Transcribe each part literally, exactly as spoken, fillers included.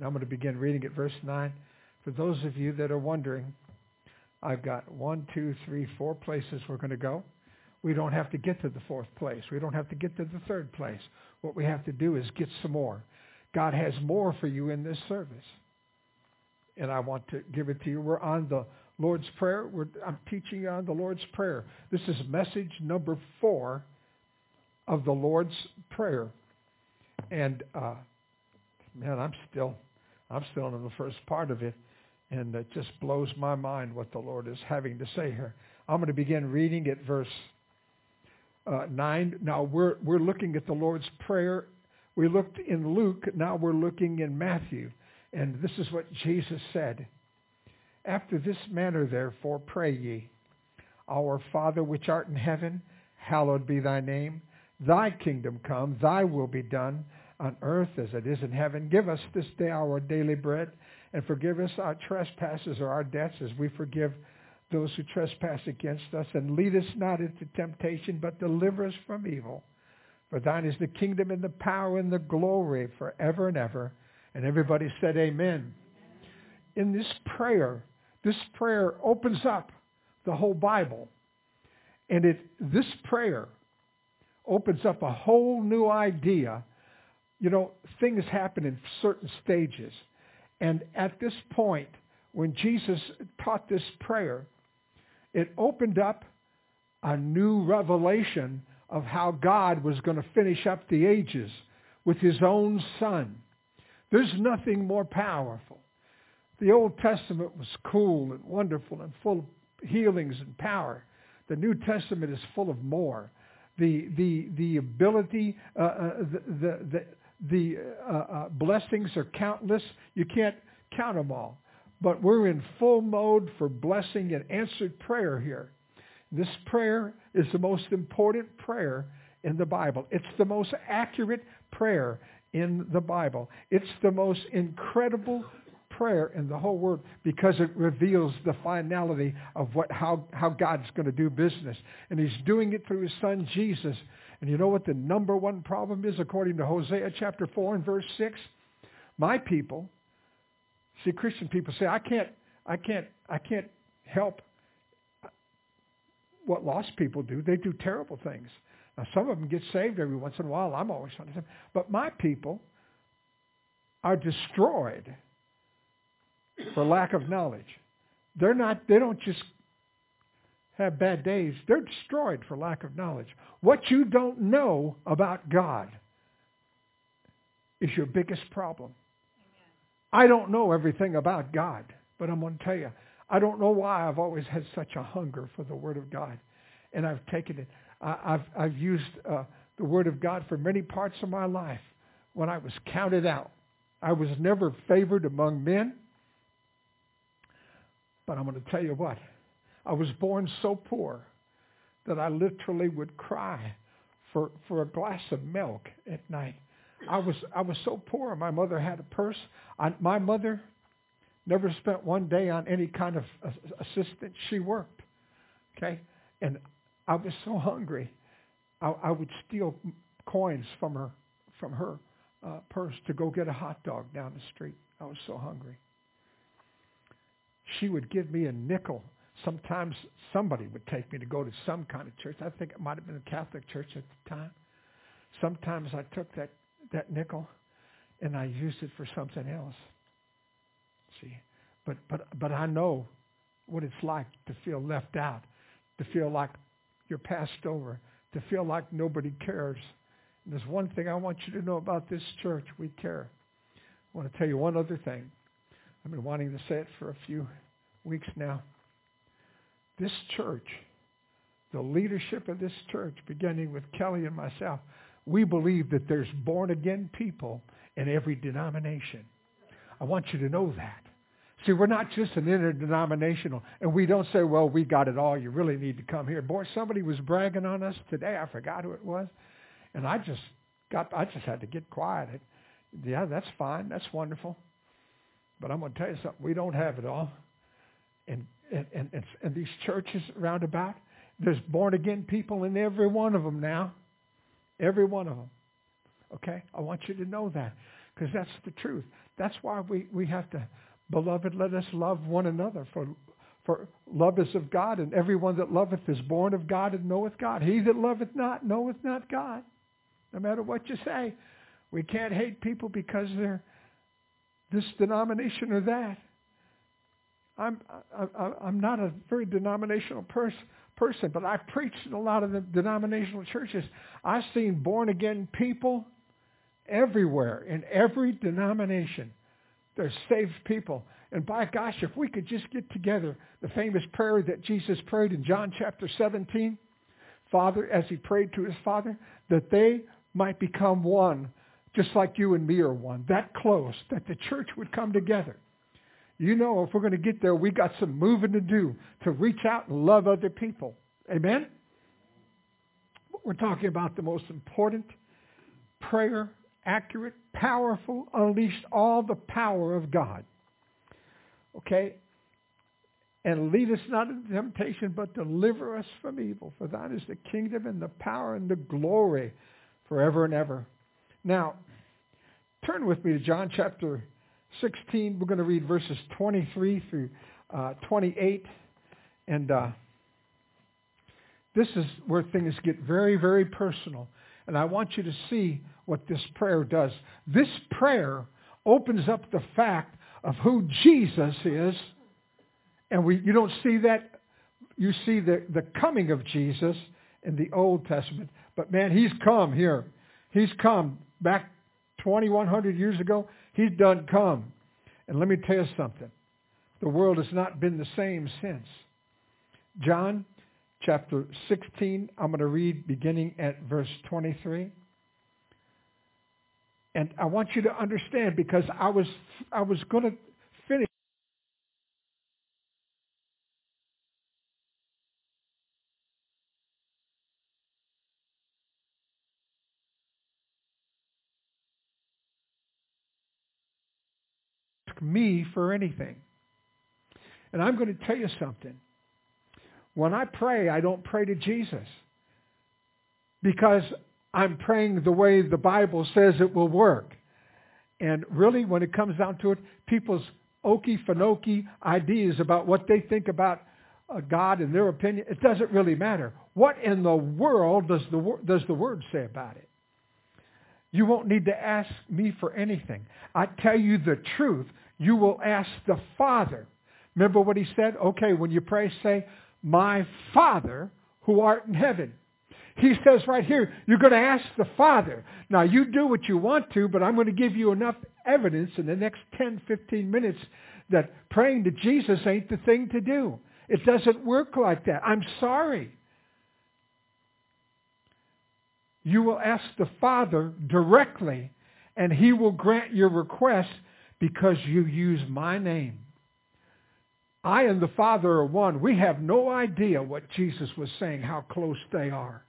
And I'm going to begin reading at verse nine. For those of you that are wondering, I've got one, two, three, four places we're going to go. We don't have to get to the fourth place. We don't have to get to the third place. What we have to do is get some more. God has more for you in this service. And I want to give it to you. We're on the Lord's Prayer. We're, I'm teaching you on the Lord's Prayer. This is message number four of the Lord's Prayer. And, uh, man, I'm still, I'm still in the first part of it. And it just blows my mind what the Lord is having to say here. I'm going to begin reading at verse uh, nine. Now, we're, we're looking at the Lord's Prayer. We looked in Luke. Now we're looking in Matthew. And this is what Jesus said. After this manner, therefore, pray ye. Our Father which art in heaven, hallowed be thy name. Thy kingdom come, thy will be done on earth as it is in heaven. Give us this day our daily bread, and forgive us our trespasses or our debts as we forgive those who trespass against us. And lead us not into temptation, but deliver us from evil. For thine is the kingdom and the power and the glory forever and ever. And everybody said amen. In this prayer, this prayer opens up the whole Bible. And it this prayer opens up a whole new idea. You know, things happen in certain stages. And at this point, when Jesus taught this prayer, it opened up a new revelation of how God was going to finish up the ages with his own Son. There's nothing more powerful. The Old Testament was cool and wonderful and full of healings and power. The New Testament is full of more. The the the ability, uh, uh, the the the, the uh, uh, blessings are countless. You can't count them all. But we're in full mode for blessing and answered prayer here. This prayer is the most important prayer in the Bible. It's the most accurate prayer in the Bible. It's the most incredible prayer in the whole world because it reveals the finality of what how, how God's going to do business. And he's doing it through his Son, Jesus. And you know what the number one problem is according to Hosea chapter four and verse six? My people, see, Christian people say, I can't, I can't, I can't help what lost people do. They do terrible things. Now, some of them get saved every once in a while. I'm always trying to say, but my people are destroyed for lack of knowledge. They're not, they don't just have bad days. They're destroyed for lack of knowledge. What you don't know about God is your biggest problem. Amen. I don't know everything about God, but I'm going to tell you, I don't know why I've always had such a hunger for the Word of God. And I've taken it. I, I've, I've used uh, the Word of God for many parts of my life. When I was counted out, I was never favored among men. But I'm going to tell you what, I was born so poor that I literally would cry for, for a glass of milk at night. I was I was so poor. My mother had a purse. I, my mother never spent one day on any kind of assistance. She worked, okay? And I was so hungry, I, I would steal coins from her from her uh, purse to go get a hot dog down the street. I was so hungry. She would give me a nickel. Sometimes somebody would take me to go to some kind of church. I think it might have been a Catholic church at the time. Sometimes I took that, that nickel and I used it for something else. See, but but but I know what it's like to feel left out, to feel like you're passed over, to feel like nobody cares. And there's one thing I want you to know about this church: we care. I want to tell you one other thing. I've been wanting to say it for a few weeks now. This church, the leadership of this church, beginning with Kelly and myself, we believe that there's born-again people in every denomination. I want you to know that. See, we're not just an interdenominational, and we don't say, well, we got it all. You really need to come here. Boy, somebody was bragging on us today. I forgot who it was. And I just got, I just had to get quiet. Yeah, that's fine. That's wonderful. But I'm going to tell you something. We don't have it all. And, and, and, and, and these churches round about, there's born-again people in every one of them now. Every one of them. Okay? I want you to know that because that's the truth. That's why we, we have to, beloved, let us love one another. For, for love is of God, and everyone that loveth is born of God and knoweth God. He that loveth not knoweth not God. No matter what you say, we can't hate people because they're this denomination or that. I'm I, I'm not a very denominational pers- person, but I've preached in a lot of the denominational churches. I've seen born-again people everywhere, in every denomination. There's saved people. And by gosh, if we could just get together, the famous prayer that Jesus prayed in John chapter seventeen, Father, as he prayed to his Father, that they might become one, just like you and me are one, that close, that the church would come together. You know, if we're going to get there, we got some moving to do to reach out and love other people. Amen? We're talking about the most important prayer, accurate, powerful, unleashed all the power of God. Okay? And lead us not into temptation, but deliver us from evil. For thine is the kingdom and the power and the glory forever and ever. Now, turn with me to John chapter sixteen. We're going to read verses twenty-three through uh, twenty-eight. And uh, this is where things get very, very personal. And I want you to see what this prayer does. This prayer opens up the fact of who Jesus is. And we you don't see that. You see the, the coming of Jesus in the Old Testament. But man, he's come here. He's come back twenty-one hundred years ago. He's done come. And let me tell you something. The world has not been the same since. John chapter sixteen, I'm going to read beginning at verse twenty-three. And I want you to understand, because I was I was going to finish me for anything. And I'm going to tell you something. When I pray, I don't pray to Jesus, because I'm praying the way the Bible says it will work. And really, when it comes down to it, people's okey-fanoky ideas about what they think about uh, God and their opinion, it doesn't really matter. What in the world does the, does the Word say about it? You won't need to ask me for anything. I tell you the truth. You will ask the Father. Remember what he said? Okay, when you pray, say, my Father who art in heaven. He says right here, you're going to ask the Father. Now, you do what you want to, but I'm going to give you enough evidence in the next ten, fifteen minutes that praying to Jesus ain't the thing to do. It doesn't work like that. I'm sorry. You will ask the Father directly, and he will grant your request because you use my name. I and the Father are one. We have no idea what Jesus was saying, how close they are.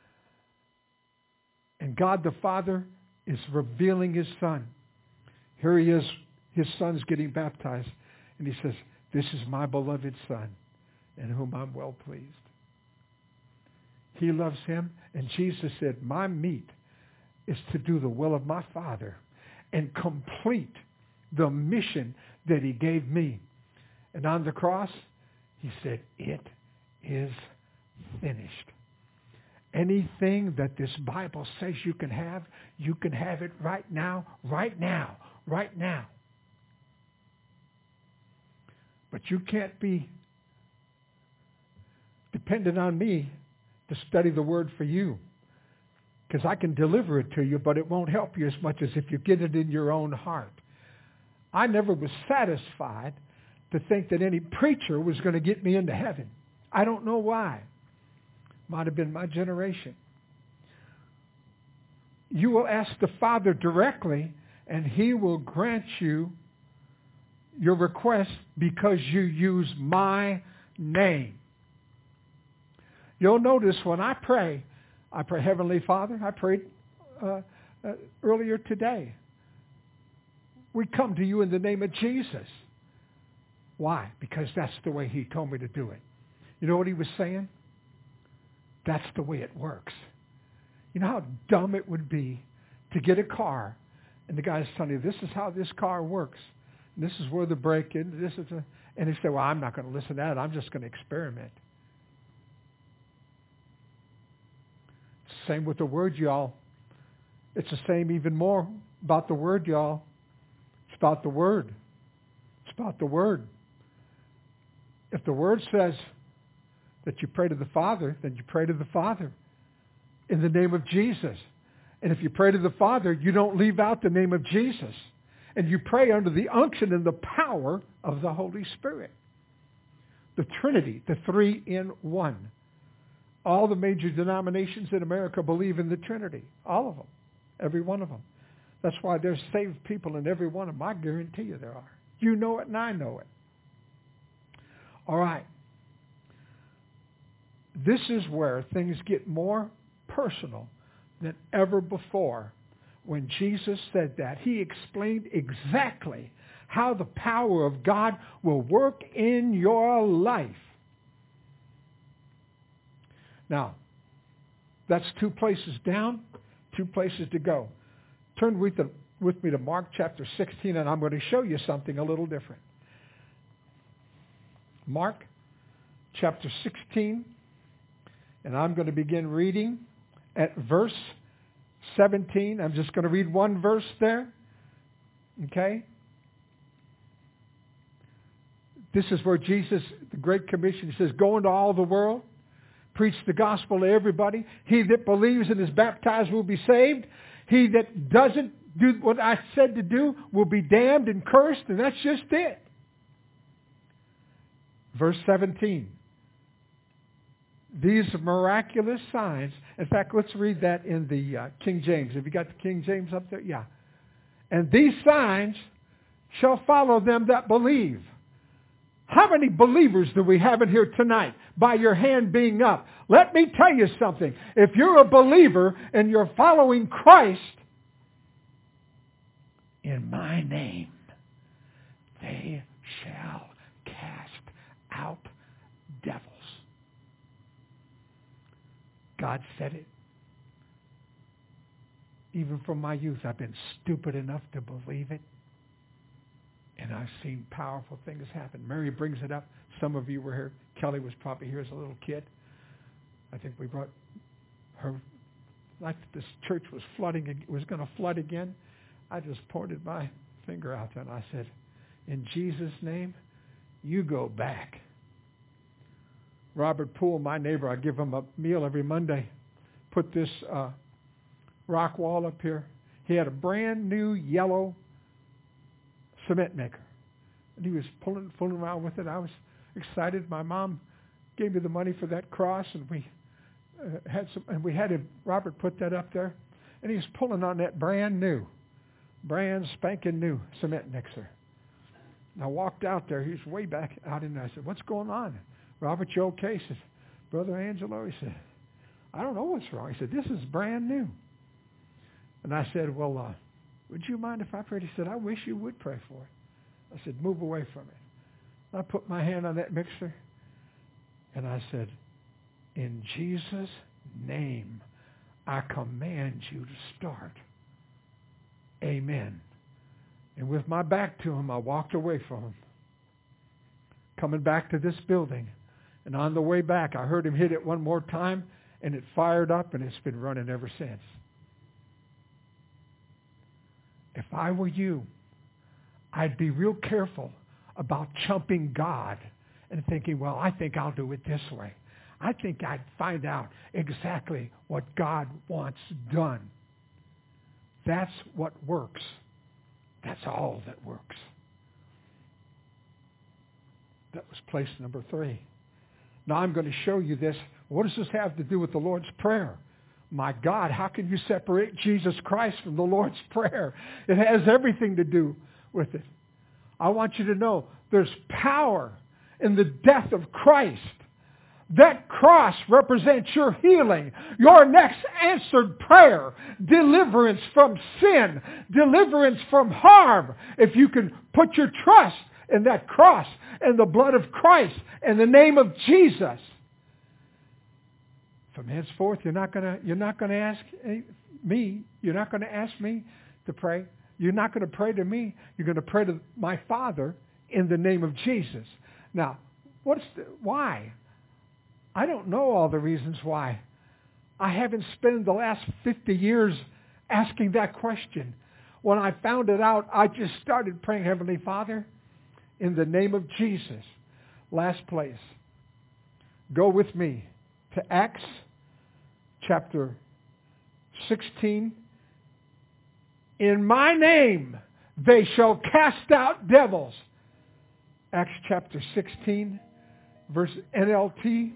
And God the Father is revealing his Son. Here he is. His Son's getting baptized. And he says, this is my beloved Son, in whom I'm well pleased. He loves him. And Jesus said, my meat is to do the will of my Father and complete the mission that he gave me. And on the cross, he said, it is finished. Anything that this Bible says you can have, you can have it right now, right now, right now. But you can't be dependent on me to study the Word for you. Because I can deliver it to you, but it won't help you as much as if you get it in your own heart. I never was satisfied to think that any preacher was going to get me into heaven. I don't know why. Might have been my generation. You will ask the Father directly, and he will grant you your request because you use my name. You'll notice when I pray, I pray, Heavenly Father, I prayed uh, uh, earlier today. We come to you in the name of Jesus. Why? Because that's the way he told me to do it. You know what he was saying? That's the way it works. You know how dumb it would be to get a car And the guy's telling you, this is how this car works. And this is where the brake is. This is a, and he said, well, I'm not going to listen to that. I'm just going to experiment. Same with the Word, y'all. It's the same even more about the Word, y'all. It's about the Word. It's about the Word. If the Word says that you pray to the Father, then you pray to the Father in the name of Jesus. And if you pray to the Father, you don't leave out the name of Jesus. And you pray under the unction and the power of the Holy Spirit. The Trinity, the three in one. All the major denominations in America believe in the Trinity. All of them. Every one of them. That's why there's saved people in every one of them. I guarantee you there are. You know it and I know it. All right. This is where things get more personal than ever before. When Jesus said that, he explained exactly how the power of God will work in your life. Now, that's two places down, two places to go. Turn with, the, with me to Mark chapter sixteen, and I'm going to show you something a little different. Mark chapter sixteen, and I'm going to begin reading at verse seventeen. I'm just going to read one verse there. Okay? This is where Jesus, the Great Commission, says, go into all the world, preach the gospel to everybody. He that believes and is baptized will be saved. He that doesn't do what I said to do will be damned and cursed, and that's just it. Verse seventeen. These miraculous signs. In fact, let's read that in the uh, King James. Have you got the King James up there? Yeah. And these signs shall follow them that believe. How many believers do we have in here tonight by your hand being up? Let me tell you something. If you're a believer and you're following Christ, in my name, they shall cast out devils. God said it. Even from my youth, I've been stupid enough to believe it. And I've seen powerful things happen. Mary brings it up. Some of you were here. Kelly was probably here as a little kid. I think we brought her, like this church was flooding, it was going to flood again. I just pointed my finger out there and I said, in Jesus' name, you go back. Robert Poole, my neighbor, I give him a meal every Monday, put this uh, rock wall up here. He had a brand new yellow cement maker. And he was pulling, fooling around with it. I was excited. My mom gave me the money for that cross, and we uh, had some, and we had him, Robert put that up there, and he was pulling on that brand new, brand spanking new cement mixer. And I walked out there. He was way back out in there. I said, what's going on? Robert, you okay? He said, Brother Angelo, he said, I don't know what's wrong. He said, this is brand new. And I said, well, uh, would you mind if I prayed? He said, I wish you would pray for it. I said, move away from it. I put my hand on that mixer, and I said, in Jesus' name, I command you to start. Amen. And with my back to him, I walked away from him. Coming back to this building. And on the way back, I heard him hit it one more time, and it fired up, and it's been running ever since. If I were you, I'd be real careful about chumping God and thinking, well, I think I'll do it this way. I think I'd find out exactly what God wants done. That's what works. That's all that works. That was place number three. Now I'm going to show you this. What does this have to do with the Lord's Prayer? My God, how can you separate Jesus Christ from the Lord's Prayer? It has everything to do with it. I want you to know there's power in the death of Christ. That cross represents your healing, your next answered prayer, deliverance from sin, deliverance from harm. If you can put your trust in that cross and the blood of Christ and the name of Jesus, from henceforth, you're not going to you're not going to ask me. You're not going to ask me to pray. You're not going to pray to me. You're going to pray to my Father in the name of Jesus. Now, what's the, why? I don't know all the reasons why. I haven't spent the last fifty years asking that question. When I found it out, I just started praying, Heavenly Father, in the name of Jesus. Last place. Go with me to Acts chapter sixteen. In my name they shall cast out devils. Acts chapter sixteen, verse N L T.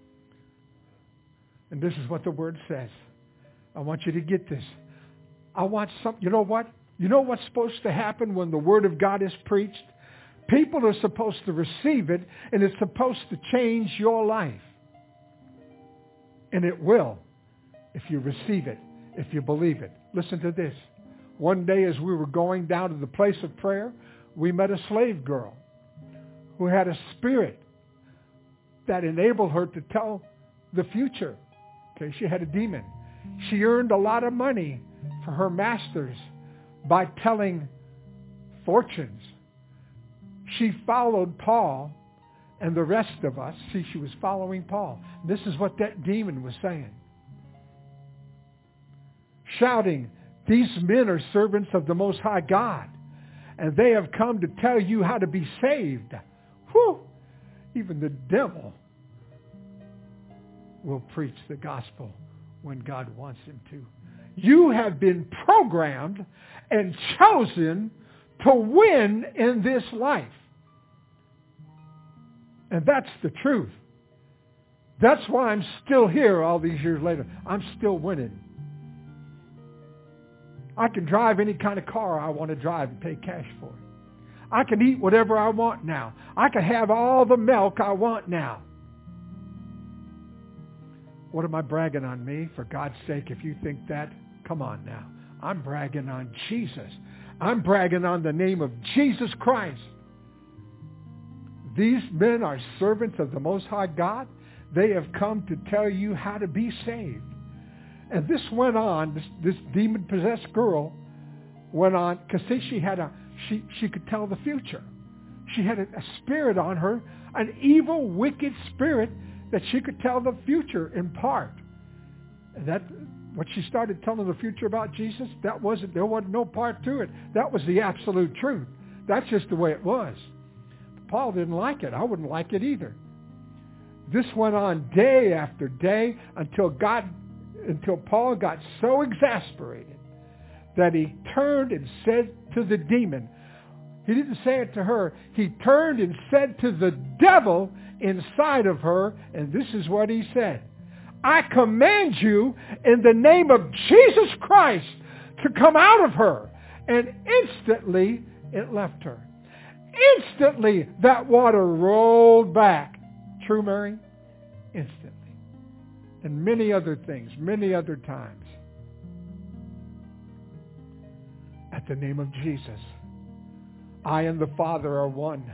And this is what the word says. I want you to get this. I want some, you know what? You know what's supposed to happen when the Word of God is preached? People are supposed to receive it, and it's supposed to change your life. And it will if you receive it, if you believe it. Listen to this. One day as we were going down to the place of prayer, we met a slave girl who had a spirit that enabled her to tell the future. Okay, she had a demon. She earned a lot of money for her masters by telling fortunes. She followed Paul and the rest of us. See, she was following Paul. This is what that demon was saying. Shouting, these men are servants of the Most High God, and they have come to tell you how to be saved. Whew! Even the devil will preach the gospel when God wants him to. You have been programmed and chosen to win in this life. And that's the truth. That's why I'm still here all these years later. I'm still winning. I can drive any kind of car I want to drive and pay cash for it. I can eat whatever I want now. I can have all the milk I want now. What am I bragging on me? For God's sake, if you think that, come on now. I'm bragging on Jesus. I'm bragging on the name of Jesus Christ. These men are servants of the Most High God. They have come to tell you how to be saved. And this went on, this, this demon-possessed girl went on, because see, she had a, she, she could tell the future. She had a, a spirit on her, an evil, wicked spirit that she could tell the future in part. And that, what she started telling the future about Jesus, that wasn't, there wasn't no part to it. That was the absolute truth. That's just the way it was. Paul didn't like it. I wouldn't like it either. This went on day after day until God, until Paul got so exasperated that he turned and said to the demon, he didn't say it to her, he turned and said to the devil inside of her, and this is what he said. I command you in the name of Jesus Christ to come out of her. And instantly it left her. Instantly that water rolled back. True, Mary? Instantly. And many other things, many other times. At the name of Jesus, I and the Father are one.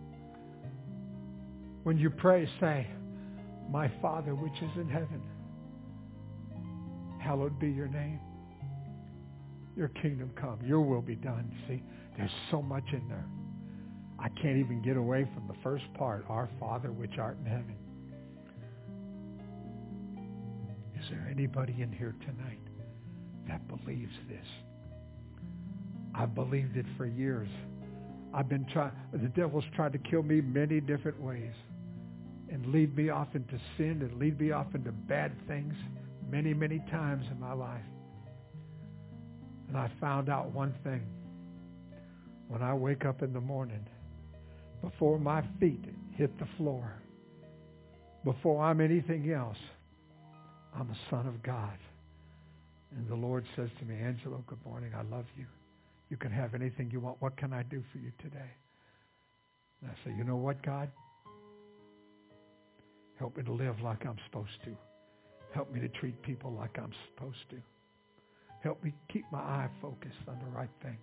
When you pray, say, my Father which is in heaven, hallowed be your name. Your kingdom come. Your will be done. See, there's so much in there. I can't even get away from the first part, our Father which art in heaven. Is there anybody in here tonight that believes this? I've believed it for years. I've been trying, the devil's tried to kill me many different ways and lead me off into sin and lead me off into bad things many, many times in my life. And I found out one thing. When I wake up in the morning, before my feet hit the floor, before I'm anything else, I'm a son of God. And the Lord says to me, Angelo, good morning. I love you. You can have anything you want. What can I do for you today? And I say, you know what, God? Help me to live like I'm supposed to. Help me to treat people like I'm supposed to. Help me keep my eye focused on the right thing.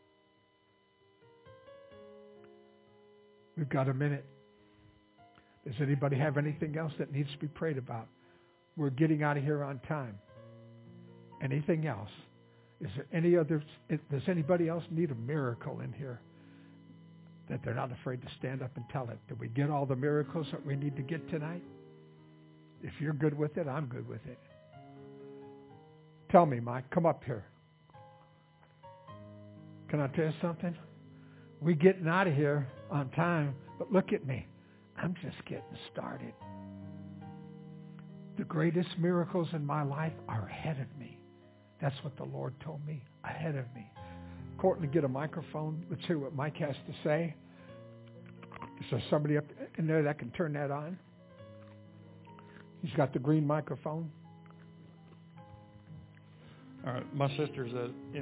We've got a minute. Does anybody have anything else that needs to be prayed about? We're getting out of here on time. Anything else? Is there any other, does anybody else need a miracle in here that they're not afraid to stand up and tell it? Did we get all the miracles that we need to get tonight? If you're good with it, I'm good with it. Tell me, Mike, come up here. Can I tell you something? We're getting out of here on time, but look at me. I'm just getting started. The greatest miracles in my life are ahead of me. That's what the Lord told me, ahead of me. Courtney, get a microphone. Let's hear what Mike has to say. Is there somebody up in there that can turn that on? He's got the green microphone. All right, my sister's a